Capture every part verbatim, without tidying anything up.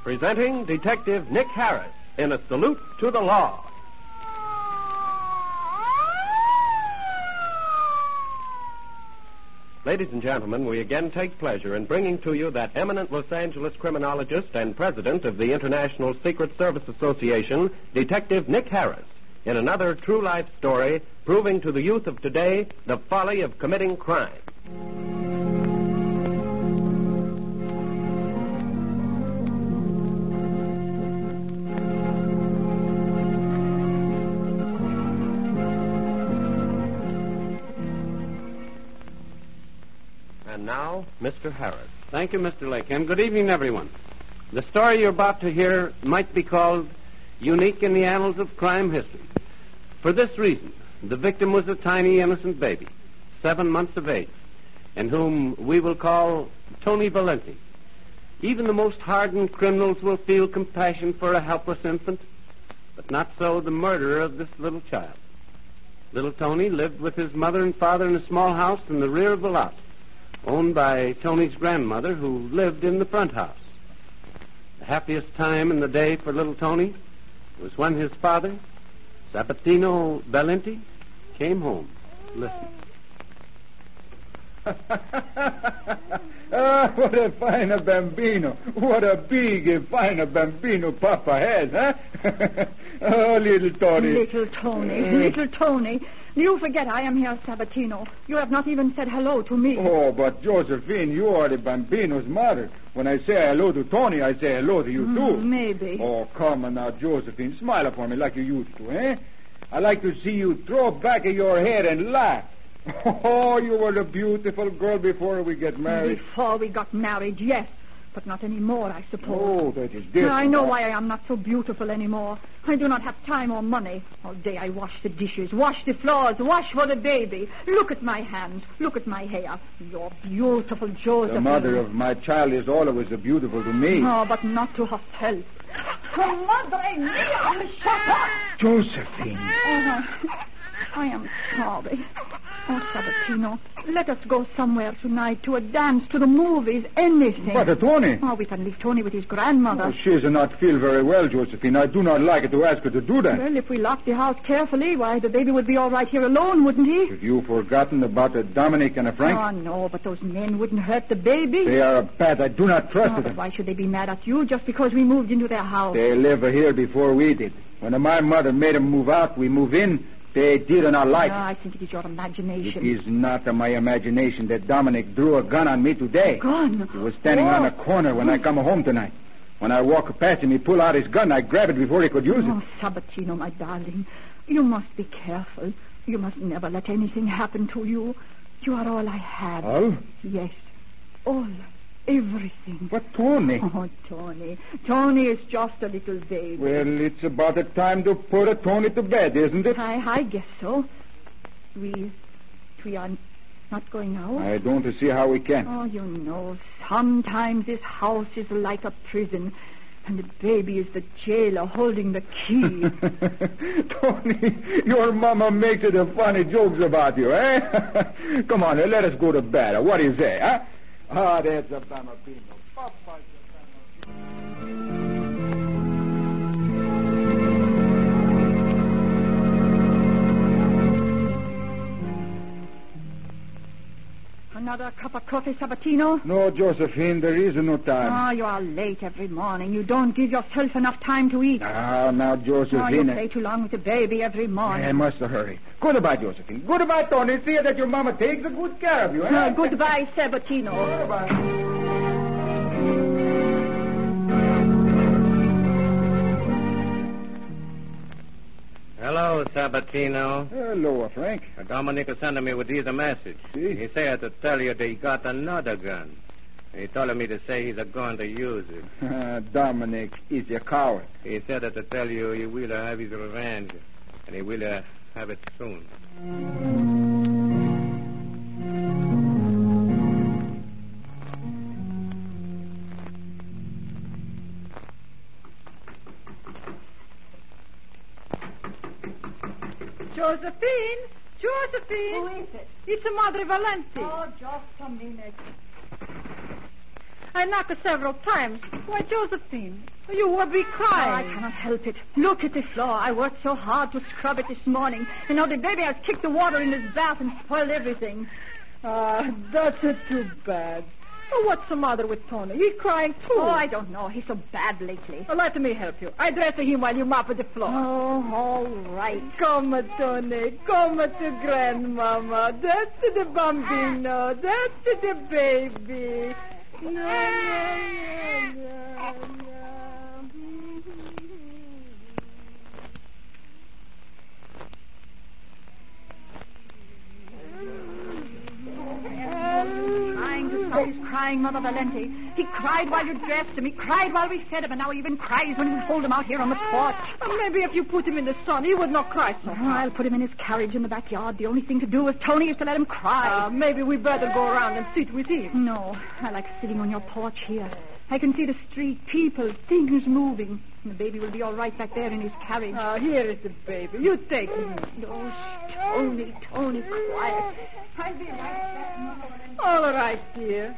presenting Detective Nick Harris in A Salute to the Law. Ladies and gentlemen, we again take pleasure in bringing to you that eminent Los Angeles criminologist and president of the International Secret Service Association, Detective Nick Harris, in another true life story proving to the youth of today the folly of committing crime. And now, Mister Harris. Thank you, Mister Lake, and good evening, everyone. The story you're about to hear might be called unique in the annals of crime history. For this reason, the victim was a tiny, innocent baby, seven months of age, and whom we will call Tony Valenti. Even the most hardened criminals will feel compassion for a helpless infant, but not so the murderer of this little child. Little Tony lived with his mother and father in a small house in the rear of the lot, owned by Tony's grandmother, who lived in the front house. The happiest time in the day for little Tony was when his father, Sabatino Valenti, came home. Listen. Ah, what a fine bambino. What a big and fine bambino Papa has, huh? Oh, little Tony. Little Tony, uh, little Tony. You forget I am here, Sabatino. You have not even said hello to me. Oh, but Josephine, you are the bambino's mother. When I say hello to Tony, I say hello to you, mm, too. Maybe. Oh, come on now, Josephine. Smile for me like you used to, eh? I like to see you throw back your head and laugh. Oh, you were a beautiful girl before we get married. Before we got married, yes. But not anymore, I suppose. Oh, that is different. I know why I am not so beautiful anymore. I do not have time or money. All day I wash the dishes, wash the floors, wash for the baby. Look at my hands. Look at my hair. You're beautiful, Josephine. The mother of my child is always beautiful to me. Oh, but not to herself. Oh, Madre mia! Shut up! Josephine. Oh, I am sorry. Oh, Sabatino, let us go somewhere tonight to a dance, to the movies, anything. But uh, Tony. Oh, we can leave Tony with his grandmother. Oh, she does not feel very well, Josephine. I do not like it to ask her to do that. Well, if we lock the house carefully, why, the baby would be all right here alone, wouldn't he? Have you forgotten about uh, Dominic and uh, Frank? Oh, no, but those men wouldn't hurt the baby. They are bad. I do not trust oh, them. But why should they be mad at you just because we moved into their house? They live here before we did. When my mother made them move out, we move in. They did not like it. No, I think it is your imagination. It is not uh, my imagination that Dominic drew a gun on me today. A gun? He was standing oh. on a corner when I come home tonight. When I walk past him, he pulled out his gun. I grabbed it before he could use oh, it. Oh, Sabatino, my darling, you must be careful. You must never let anything happen to you. You are all I have. All? Yes, all. Everything. But Tony. Oh, Tony. Tony is just a little baby. Well, it's about the time to put a Tony to bed, isn't it? I, I guess so. We, we are not going out? I don't see how we can. Oh, you know, sometimes this house is like a prison, and the baby is the jailer holding the key. Tony, your mama makes it a funny jokes about you, eh? Come on, let us go to bed. What do you say, huh? Ah, that's a bambino. Papa's a bambino. Another cup of coffee, Sabatino? No, Josephine, there is no time. Oh, you are late every morning. You don't give yourself enough time to eat. Ah, now, Josephine. Oh, you stay too long with the baby every morning. I must hurry. Goodbye, Josephine. Goodbye, Tony. See that your mama takes a good care of you, eh? Uh, goodbye, Sabatino. Goodbye. Hello, Sabatino. Hello, Frank. Dominic is sending me with this a message. See? He said to tell you that he got another gun. He told me to say he's going to use it. Uh, Dominic is a coward. He said that to tell you he will have his revenge, and he will uh, have it soon. Josephine! Josephine! Who is it? It's Madre Valenti. Oh, just a minute. I knocked her several times. Why, Josephine, you will be Oh, crying. I cannot help it. Look at the floor. I worked so hard to scrub it this morning. And now the baby has kicked the water in his bath and spoiled everything. Ah, that's it too bad. Oh, what's the matter with Tony? He's crying too. Oh, I don't know. He's so bad lately. Well, let me help you. I dress him while you mop the floor. Oh, all right. Come, Tony. Come to grandmama. That's the bambino. That's the baby. No, no, no, no. Trying to stop his crying, Mother Valente. He cried while you dressed him. He cried while we fed him, and now he even cries when we hold him out here on the porch. Uh, maybe if you put him in the sun, he would not cry so Oh, hard. I'll put him in his carriage in the backyard. The only thing to do with Tony is to let him cry. Uh, maybe we better go around and sit with him. No, I like sitting on your porch here. I can see the street, people, things moving. And the baby will be all right back there in his carriage. Uh, here is the baby. You take him. Oh, Tony, Tony, quiet. I'll be right back, Mother Valente. All right, dear.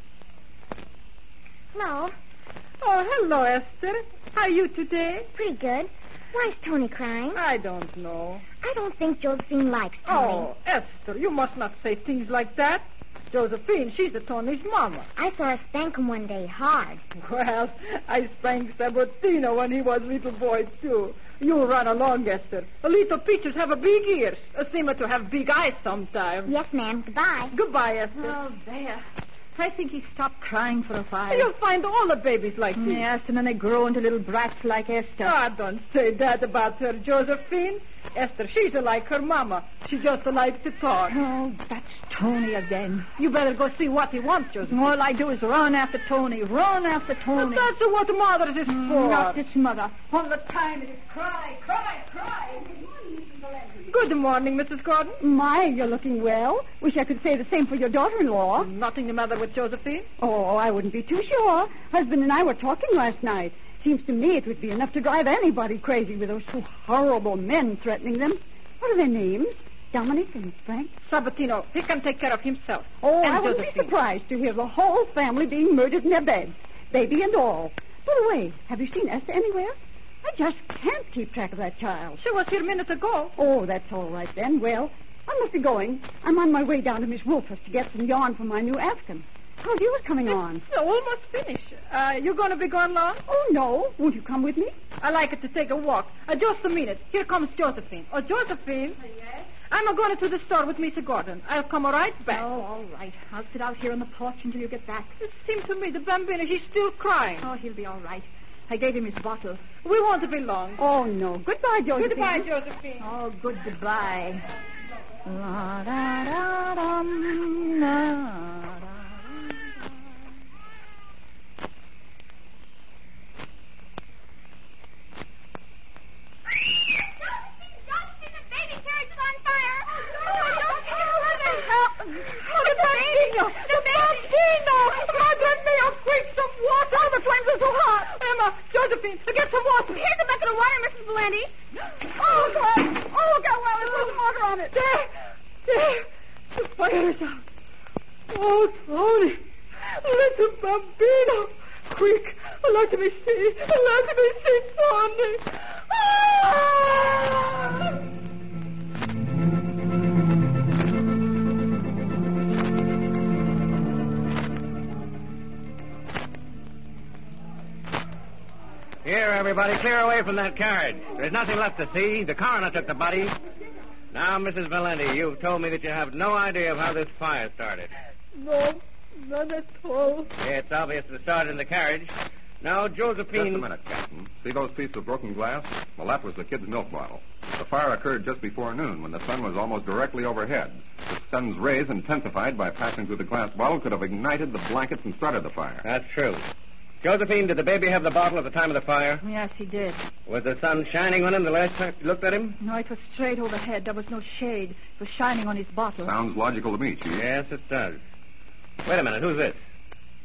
Hello. Oh, hello, Esther. How are you today? Pretty good. Why's Tony crying? I don't know. I don't think Josephine likes Tony. Oh, Esther, you must not say things like that. Josephine, she's a Tony's mama. I saw her spank him one day hard. Well, I spanked Sabatino when he was little boy, too. You run along, Esther. Little peaches have a big ears. Uh, seem to have big eyes sometimes. Yes, ma'am. Goodbye. Goodbye, Esther. Oh, there. I think he stopped crying for a while. You'll find all the babies like this. Yes, and then they grow into little brats like Esther. Ah, don't say that about her, Josephine. Esther, she's like her mama. She just likes to talk. Oh, that's Tony again. You better go see what he wants, Josephine. All I do is run after Tony, run after Tony. That's what mothers is Mm, for. Not this mother. All the time it is cry, cry, cry. Good morning, Missus Gordon. My, you're looking well. Wish I could say the same for your daughter-in-law. Nothing the matter with Josephine? Oh, I wouldn't be too sure. Husband and I were talking last night. Seems to me it would be enough to drive anybody crazy with those two horrible men threatening them. What are their names? Dominic and Frank? Sabatino, he can take care of himself. Oh, And I wouldn't be Josephine. surprised to hear the whole family being murdered in their beds. Baby and all. By the way, have you seen Esther anywhere? I just can't keep track of that child. She was here a minute ago. Oh, that's all right then. Well, I must be going. I'm on my way down to Miss Wolfer's to get some yarn for my new Afghan. How's yours coming on? It's almost finished. Uh, you going to be gone long? Oh, no. Won't you come with me? I like it to take a walk. Uh, just a minute. Here comes Josephine. Oh, Josephine. Yes? I'm going to the store with Missus Gordon. I'll come right back. Oh, all right. I'll sit out here on the porch until you get back. It seems to me the bambino, he's still crying. Oh, he'll be all right. I gave him his bottle. We won't be long. Oh, no. Goodbye, Josephine. Goodbye, Josephine. Oh, goodbye. La, da, da, dum, la, da. Emma, Josephine, get some water. Here's a bucket of water, Missus Valenti. Oh, God. Oh, look how well there's water on it. There. There. The fire is out. Oh, Tony. Little bambino. Quick. Let me see. Let me see, Tony. Ah! Here, everybody, clear away from that carriage. There's nothing left to see. The coroner took the body. Now, Missus Valenti, you've told me that you have no idea of how this fire started. No, none at all. It's obvious it started in the carriage. Now, Josephine... Just a minute, Captain. See those pieces of broken glass? Well, that was the kid's milk bottle. The fire occurred just before noon when the sun was almost directly overhead. The sun's rays, intensified by passing through the glass bottle, could have ignited the blankets and started the fire. That's true. Josephine, did the baby have the bottle at the time of the fire? Yes, he did. Was the sun shining on him the last time you looked at him? No, it was straight overhead. There was no shade. It was shining on his bottle. Sounds logical to me, Chief. Yes, it does. Wait a minute. Who's this?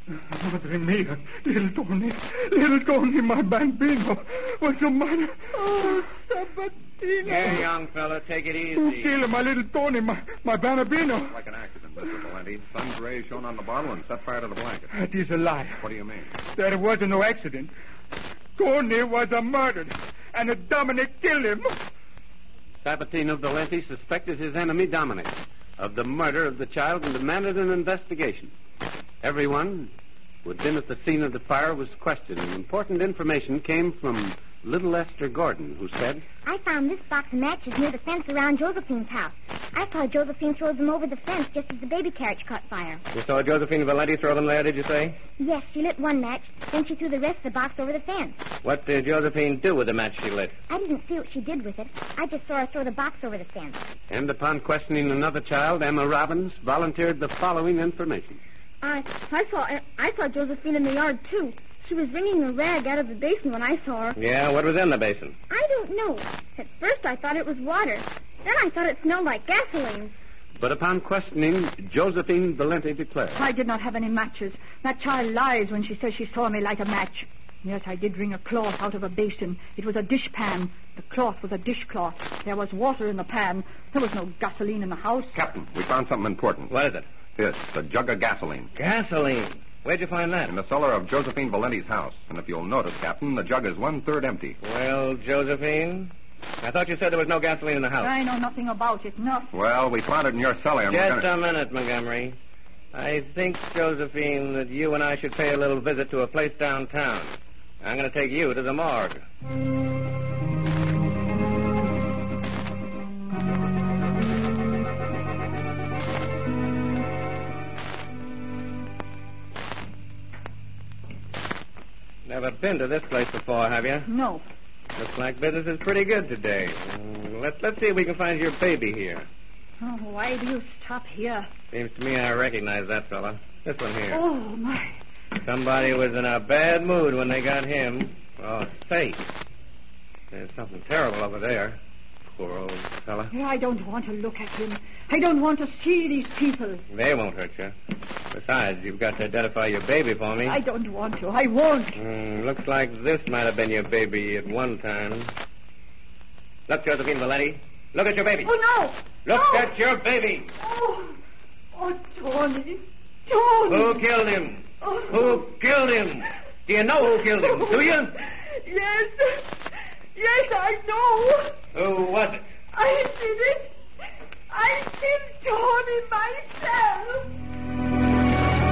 Madre mia, little Tony, little Tony, my bambino. What's the matter? Oh, Sabatino. Here, young fella, take it Who easy. killed my little Tony, my, my bambino? Like an accident, Mister Valenti. Sun's rays shone on the bottle and set fire to the blanket. That is a lie. What do you mean? There wasn't no accident. Tony was a murdered, and a Dominic killed him. Sabatino Valenti suspected his enemy, Dominic, of the murder of the child and demanded an investigation. Everyone who had been at the scene of the fire was questioned, and important information came from little Esther Gordon, who said, I found this box of matches near the fence around Josephine's house. I saw Josephine throw them over the fence just as the baby carriage caught fire. You saw Josephine Valenti throw them there, did you say? Yes, she lit one match, then she threw the rest of the box over the fence. What did Josephine do with the match she lit? I didn't see what she did with it. I just saw her throw the box over the fence. and upon questioning another child, Emma Robbins volunteered the following information. I I saw I saw Josephine in the yard, too. She was wringing a rag out of the basin when I saw her. Yeah, what was in the basin? I don't know. At first I thought it was water. Then I thought it smelled like gasoline. But upon questioning, Josephine Valenti declared, I did not have any matches. That child lies when she says she saw me light a match. Yes, I did wring a cloth out of a basin. It was a dishpan. The cloth was a dishcloth. There was water in the pan. There was no gasoline in the house. Captain, we found something important. What is it? Yes, a jug of gasoline. Gasoline. Where'd you find that? In the cellar of Josephine Valenti's house. And if you'll notice, Captain, the jug is one-third empty. Well, Josephine, I thought you said there was no gasoline in the house. I know nothing about it. Nothing. Well, we found it in your cellar, and we're Just gonna... a minute, Montgomery. I think, Josephine, that you and I should pay a little visit to a place downtown. I'm going to take you to the morgue. Never been to this place before, have you? No. Looks like business is pretty good today. Mm, Let's let's see if we can find your baby here. Oh, why do you stop here? Seems to me I recognize that fella. This one here. Oh, my. Somebody was in a bad mood when they got him. Oh, say. There's something terrible over there. Poor old fella. I don't want to look at him. I don't want to see these people. They won't hurt you. Besides, you've got to identify your baby for me. I don't want to. I won't. Mm, looks like this might have been your baby at one time. Look, Josephine Valenti. Look at your baby. Oh, no. Look no. at your baby. Oh, oh, Tony. Tony. Who killed him? Oh. Who killed him? Do you know who killed him? Do you? Yes. Yes, I know. Who was it? I did it. I killed Tony myself.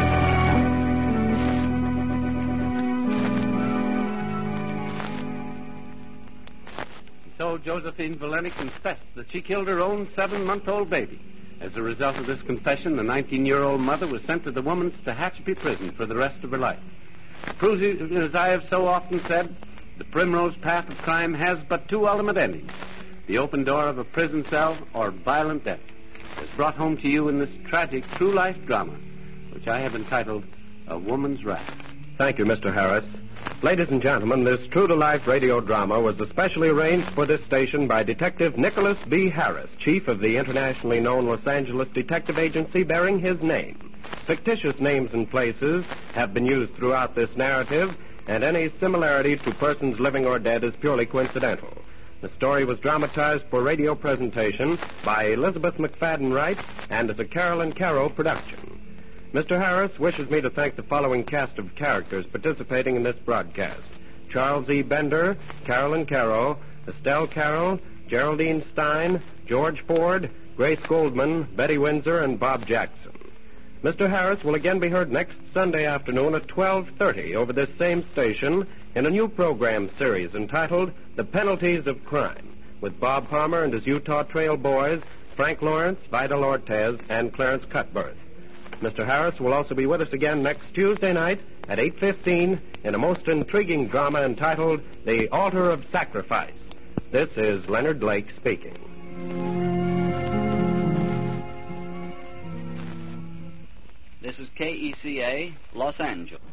So Josephine Valenti confessed that she killed her own seven-month-old baby. As a result of this confession, the nineteen-year-old mother was sent to the woman's Tehachapi prison for the rest of her life. Proving, as I have so often said, the primrose path of crime has but two ultimate endings: the open door of a prison cell or violent death. Is brought home to you in this tragic true-life drama, which I have entitled A Woman's Wrath. Thank you, Mister Harris. Ladies and gentlemen, this true-to-life radio drama was especially arranged for this station by Detective Nicholas B. Harris, chief of the internationally known Los Angeles detective agency bearing his name. Fictitious names and places have been used throughout this narrative, and any similarity to persons living or dead is purely coincidental. The story was dramatized for radio presentation by Elizabeth McFadden Wright and is a Carolyn Caro production. Mister Harris wishes me to thank the following cast of characters participating in this broadcast: Charles E. Bender, Carolyn Caro, Estelle Carroll, Geraldine Stein, George Ford, Grace Goldman, Betty Windsor, and Bob Jackson. Mister Harris will again be heard next Sunday afternoon at twelve thirty over this same station in a new program series entitled The Penalties of Crime, with Bob Palmer and his Utah Trail Boys, Frank Lawrence, Vidal Ortez, and Clarence Cutbirth. Mister Harris will also be with us again next Tuesday night at eight fifteen in a most intriguing drama entitled The Altar of Sacrifice. This is Leonard Blake speaking. This is K E C A, Los Angeles.